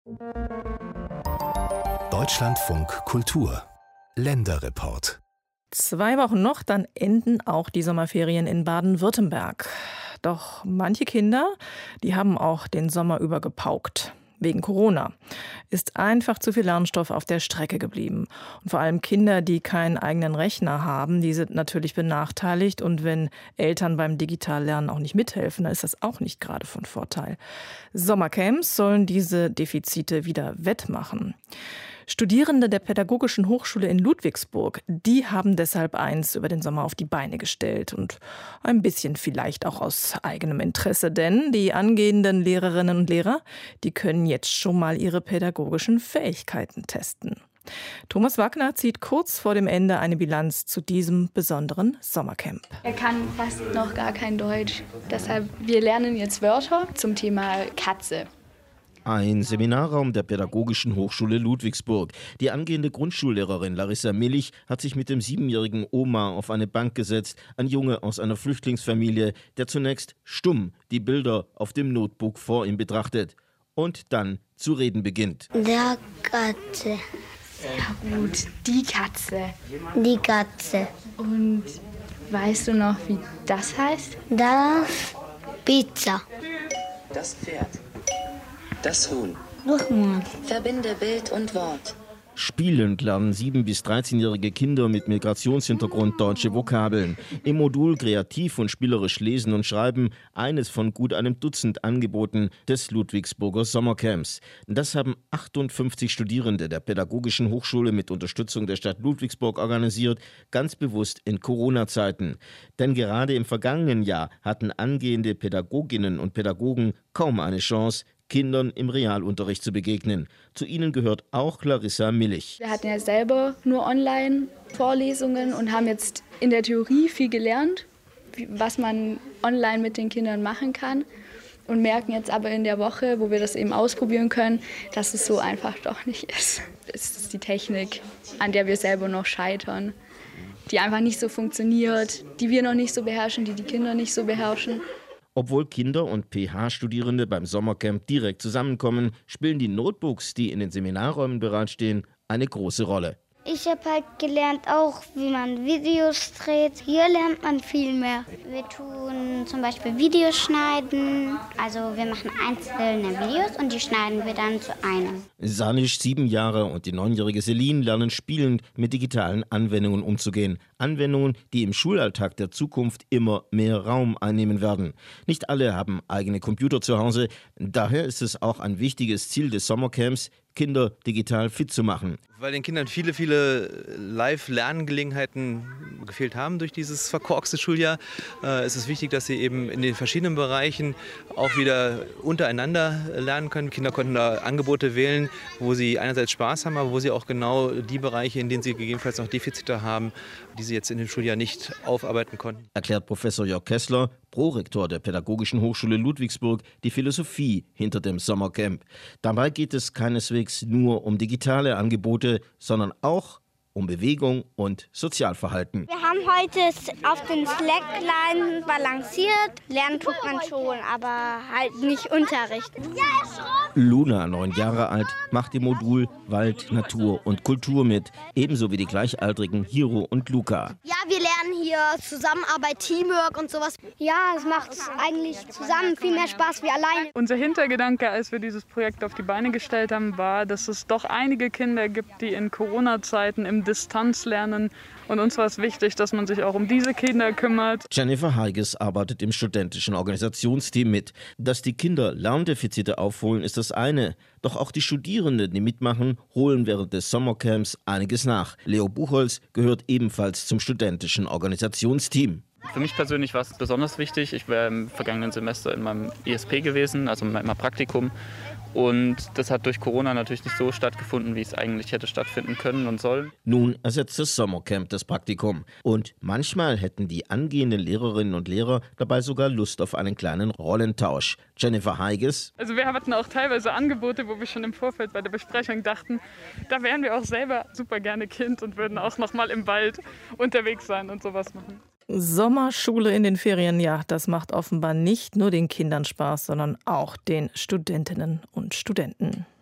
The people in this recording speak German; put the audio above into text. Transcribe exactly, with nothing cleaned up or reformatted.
Deutschlandfunk Kultur Länderreport. Zwei Wochen noch, dann enden auch die Sommerferien in Baden-Württemberg. Doch manche Kinder, die haben auch den Sommer über gepaukt. Wegen Corona ist einfach zu viel Lernstoff auf der Strecke geblieben. Und vor allem Kinder, die keinen eigenen Rechner haben, die sind natürlich benachteiligt. Und wenn Eltern beim Digitallernen auch nicht mithelfen, dann ist das auch nicht gerade von Vorteil. Sommercamps sollen diese Defizite wieder wettmachen. Studierende der Pädagogischen Hochschule in Ludwigsburg, die haben deshalb eins über den Sommer auf die Beine gestellt und ein bisschen vielleicht auch aus eigenem Interesse, denn die angehenden Lehrerinnen und Lehrer, die können jetzt schon mal ihre pädagogischen Fähigkeiten testen. Thomas Wagner zieht kurz vor dem Ende eine Bilanz zu diesem besonderen Sommercamp. Er kann fast noch gar kein Deutsch, deshalb wir lernen jetzt Wörter zum Thema Katze. Ein Seminarraum der Pädagogischen Hochschule Ludwigsburg. Die angehende Grundschullehrerin Larissa Millich hat sich mit dem siebenjährigen Omar auf eine Bank gesetzt, ein Junge aus einer Flüchtlingsfamilie, der zunächst stumm die Bilder auf dem Notebook vor ihm betrachtet und dann zu reden beginnt. Der Katze. Sehr gut, die Katze. Die Katze. Und weißt du noch, wie das heißt? Das Pizza. Das Pferd. Das Huhn. Nochmal. Verbinde Bild und Wort. Spielend lernen sieben- bis dreizehnjährige Kinder mit Migrationshintergrund deutsche Vokabeln. Im Modul kreativ und spielerisch lesen und schreiben, eines von gut einem Dutzend Angeboten des Ludwigsburger Sommercamps. Das haben achtundfünfzig Studierende der Pädagogischen Hochschule mit Unterstützung der Stadt Ludwigsburg organisiert, ganz bewusst in Corona-Zeiten. Denn gerade im vergangenen Jahr hatten angehende Pädagoginnen und Pädagogen kaum eine Chance, Kindern im Realunterricht zu begegnen. Zu ihnen gehört auch Larissa Millich. Wir hatten ja selber nur Online-Vorlesungen und haben jetzt in der Theorie viel gelernt, was man online mit den Kindern machen kann. Und merken jetzt aber in der Woche, wo wir das eben ausprobieren können, dass es so einfach doch nicht ist. Es ist die Technik, an der wir selber noch scheitern, die einfach nicht so funktioniert, die wir noch nicht so beherrschen, die die Kinder nicht so beherrschen. Obwohl Kinder und P H-Studierende beim Sommercamp direkt zusammenkommen, spielen die Notebooks, die in den Seminarräumen bereitstehen, eine große Rolle. Ich habe halt gelernt auch, wie man Videos dreht. Hier lernt man viel mehr. Wir tun zum Beispiel Videos schneiden. Also wir machen einzelne Videos und die schneiden wir dann zu einem. Sanisch, sieben Jahre, und die neunjährige Celine lernen spielend mit digitalen Anwendungen umzugehen. Anwendungen, die im Schulalltag der Zukunft immer mehr Raum einnehmen werden. Nicht alle haben eigene Computer zu Hause. Daher ist es auch ein wichtiges Ziel des Sommercamps, Kinder digital fit zu machen. Weil den Kindern viele, viele Live-Lerngelegenheiten gefehlt haben durch dieses verkorkste Schuljahr, äh, ist es wichtig, dass sie eben in den verschiedenen Bereichen auch wieder untereinander lernen können. Kinder konnten da Angebote wählen, wo sie einerseits Spaß haben, aber wo sie auch genau die Bereiche, in denen sie gegebenenfalls noch Defizite haben, die sie jetzt in dem Schuljahr nicht aufarbeiten konnten. Erklärt Professor Jörg Kessler, Prorektor der Pädagogischen Hochschule Ludwigsburg, die Philosophie hinter dem Sommercamp. Dabei geht es keineswegs nur um digitale Angebote, sondern auch um Bewegung und Sozialverhalten. Wir haben heute auf den Slackline balanciert. Lernen tut man schon, aber halt nicht Unterricht. Luna, neun Jahre alt, macht im Modul Wald, Natur und Kultur mit, ebenso wie die Gleichaltrigen Hiro und Luca. Ja, wir lernen hier Zusammenarbeit, Teamwork und sowas. Ja, es macht eigentlich zusammen viel mehr Spaß wie alleine. Unser Hintergedanke, als wir dieses Projekt auf die Beine gestellt haben, war, dass es doch einige Kinder gibt, die in Corona-Zeiten im Distanzlernen, und uns war es wichtig, dass man sich auch um diese Kinder kümmert. Jennifer Heiges arbeitet im studentischen Organisationsteam mit. Dass die Kinder Lerndefizite aufholen, ist das eine. Doch auch die Studierenden, die mitmachen, holen während des Sommercamps einiges nach. Leo Buchholz gehört ebenfalls zum studentischen Organisationsteam. Für mich persönlich war es besonders wichtig. Ich war im vergangenen Semester in meinem I S P gewesen, also in meinem Praktikum. Und das hat durch Corona natürlich nicht so stattgefunden, wie es eigentlich hätte stattfinden können und sollen. Nun ersetzt das Sommercamp das Praktikum. Und manchmal hätten die angehenden Lehrerinnen und Lehrer dabei sogar Lust auf einen kleinen Rollentausch. Jennifer Heiges. Also wir hatten auch teilweise Angebote, wo wir schon im Vorfeld bei der Besprechung dachten, da wären wir auch selber super gerne Kind und würden auch noch mal im Wald unterwegs sein und sowas machen. Sommerschule in den Ferien, ja, das macht offenbar nicht nur den Kindern Spaß, sondern auch den Studentinnen und Studenten.